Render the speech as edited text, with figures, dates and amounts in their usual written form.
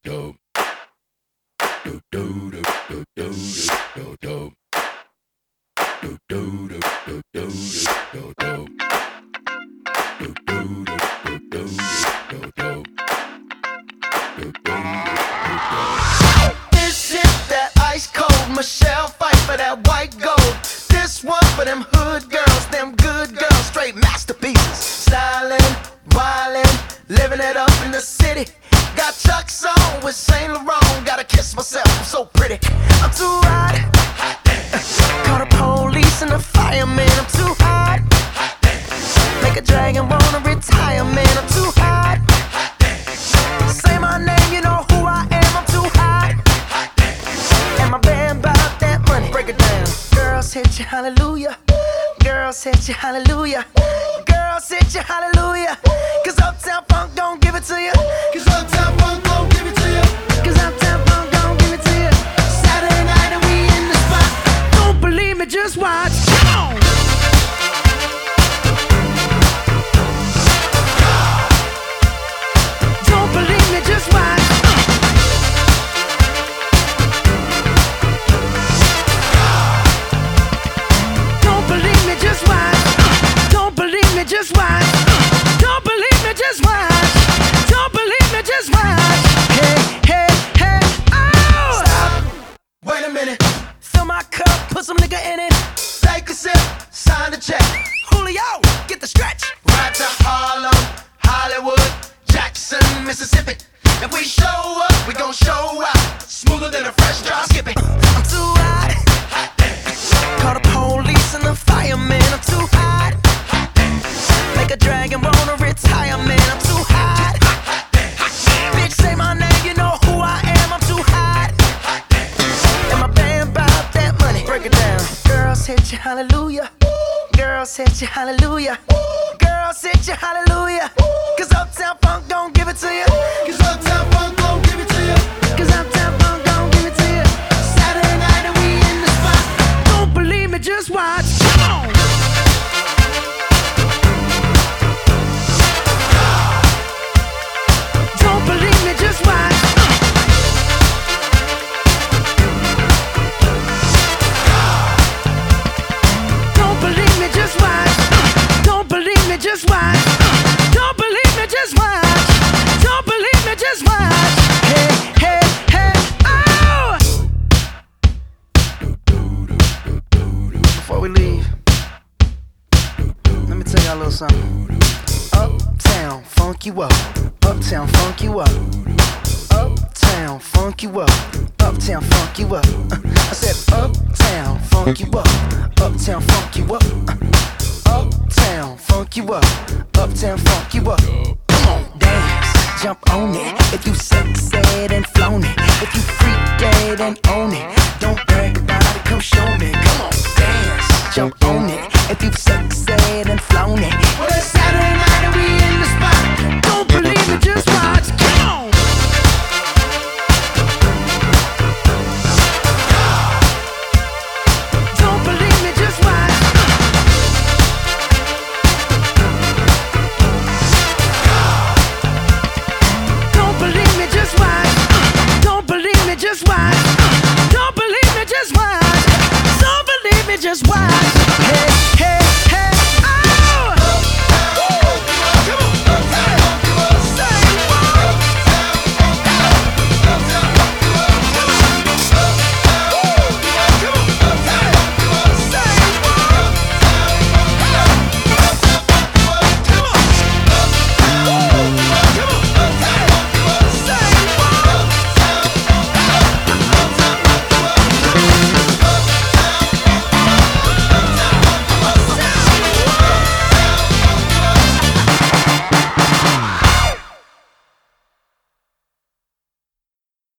This shit that ice cold Michelle fight for that white gold. This one for them hood girls, them good girls, straight masterpieces. Stylin', wildin', living it up in the city. Got Chuck's on with Saint Laurent. Gotta kiss myself, I'm so pretty. I'm too hot. Call the police and the fireman. I'm too hot. Make a dragon wanna retire, man. I'm too hot. Say my name, you know who I am. I'm too hot. And my band bout that money. Break it down. Girls hit you, hallelujah. Girls hit you, hallelujah. Girls hit you, hallelujah. Cause Uptown Funk don't give it to you. Cause Uptown Funk don't give it to you. Cause Uptown Funk don't give it to you. Saturday night and we in the spot. Don't believe me, just watch. Come on. Don't believe me, just watch. Don't believe me, just watch. Don't believe me, just watch. Don't believe me, just watch. Don't believe me, just watch. Hey, hey, hey, oh! Stop. Wait a minute. Fill my cup, put some nigga in it. Take a sip, sign the check. Julio, get the stretch. Right to Harlem, Hollywood, Jackson, Mississippi. If we show up, we gon' show out. Smoother than a fresh drop. Skip it. I'm too hot. Call the police and the fireman. I'm too hot. Make a dragon wanna retire, man. I'm too hot. Bitch, say my name, you know who I am. I'm too hot. And my band bout that money. Break it down. Girls hit you, hallelujah. Girls hit you, hallelujah. Girls hit you, hallelujah. Cause Uptown Funk don't give it to you. Cause Uptown Funk don't give it to you. Cause Uptown Funk don't give it to you. Saturday night and we in the spot. Don't believe me, just watch. Come on. Don't believe me, just watch. Don't believe me, just watch. Don't believe me, just watch. Don't believe me, just watch. Don't believe me, just watch. Hey, hey, hey, oh! Before we leave, let me tell y'all a little something. Uptown, funk you up. Uptown, funk you up. Uptown, funk you up. Uptown, funk you up. I said uptown, funk you up. Uptown, funk you up. Uptown, funk you up. Uptown, funk you up. Come on, dance, jump on it. If you sexed and flown it. If you freak dead and own it. Don't brag about it, come show me. Come on, dance, jump on it. If you sexed